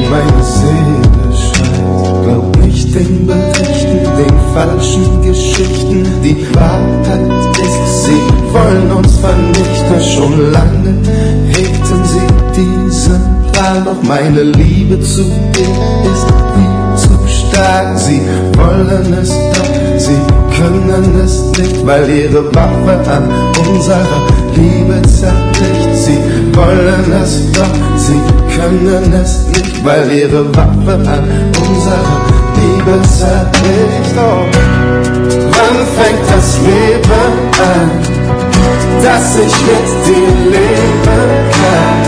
meine Seele schreit. Glaub nicht den Berichten, den falschen Geschichten. Die Wahrheit ist, sie wollen uns vernichten. Schon lange hegten sie diesen Plan, doch meine Liebe zu dir ist viel zu stark. Sie wollen es doch, sie können es nicht, weil ihre Waffe an unserer Liebe zerbricht. Sie wollen es doch, sie können es nicht, weil ihre Waffe an unserer Liebe zerbricht. Oh, wann fängt das Leben an, dass ich mit dir leben kann?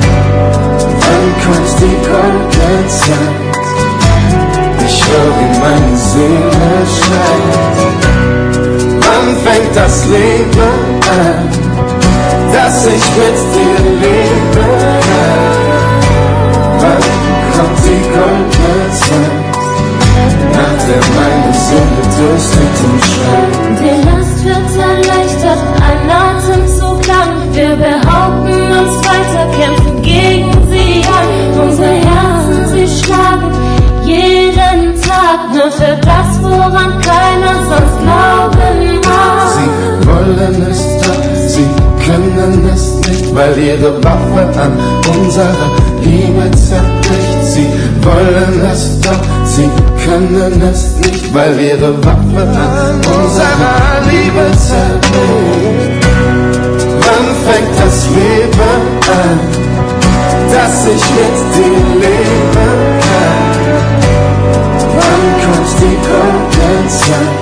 Wann kommt die goldene Zeit? Ich höre, wie meine Seele schreit. Wann fängt das Leben an, dass ich mit dir leben kann? Wann kommt die goldene Zeit, nach der meine Seele dürstet und schreit? Die Last wird erleichtert, ein Atemzug lang. Wir behaupten uns weiter, kämpfen gegen sie an. Unsere Herzen, sie schlagen jeden Tag, nur für das, woran keiner sonst glauben mag. Sie wollen es doch, sie können es nicht, weil ihre Waffe an unserer Liebe zerbricht. Sie wollen es doch, sie können es nicht, weil ihre Waffe an unserer Liebe zerbricht. Wann fängt das Leben an, dass ich mit dir leben kann? Wann kommt die goldene Zeit?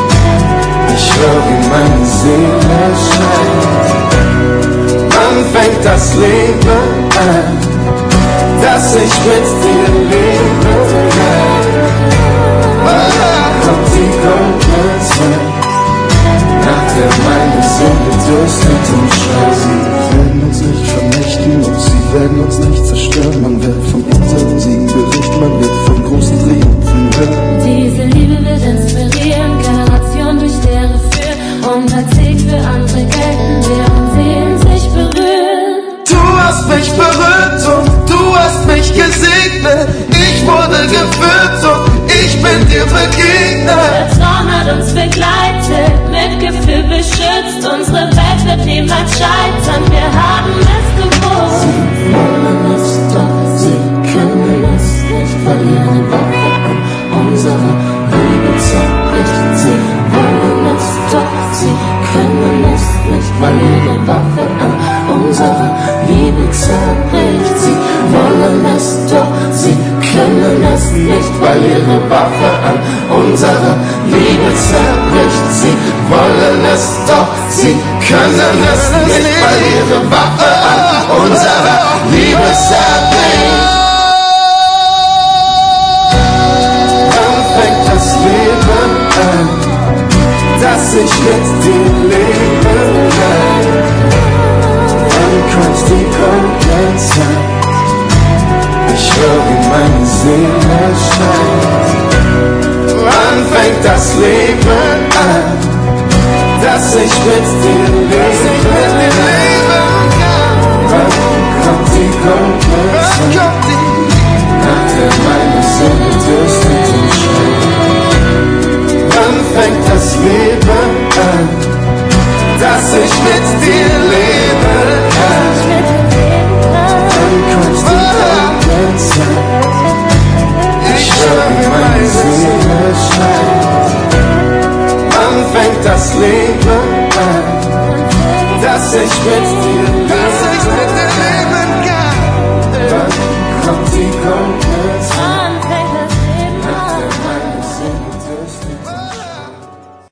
Ich höre, wie meine Seele schreit. Wann fängt das Leben an, dass ich mit dir leben kann? Wann kommt die goldene Zeit, nach der meine Seele dürstet und schreit? Sie werden uns nicht vernichten und sie werden uns nicht zerstören. Man wird von unseren Siegen berichten, man wird von großen Triumphen hören. Diese Liebe wird inspirieren, Generation durch deren Führen, und als Sieg für andere gelten, deren Seelen sich berühren. Du hast mich berührt und du hast mich gesegnet. Ich wurde geführt und ich bin dir begegnet. Vertrauen hat uns begleitet, Mitgefühl beschützt. Unsere Welt wird niemals scheitern, wir haben es gewusst. Sie wollen es doch, sie können es nicht, weil ihre Waffe an unserer Liebe zerbricht. Sie wollen es doch, sie können es nicht, weil ihre Waffe an unserer Liebe zerbricht. Sie wollen es doch, sie können es nicht, weil ihre Waffe an unserer Liebe zerbricht. Sie wollen es doch, sie können es nicht, weil ihre Waffe an unserer Liebe zerbricht. Wann fängt das Leben an, dass ich mit dir leben kann? Wann kommt die goldene Zeit? Ich höre, wie meine Seele schreit. Wann fängt das Leben an, dass ich mit dir leben kann? Wann kommt die goldene Zeit, nach der meine Seele dürstet und schreit? Wann fängt das Leben an, dass ich mit dir leben kann? Wann kommt die goldene Zeit? Ich höre, wie meine Seele schreit. Wann fängt das Leben an, dass ich mit dir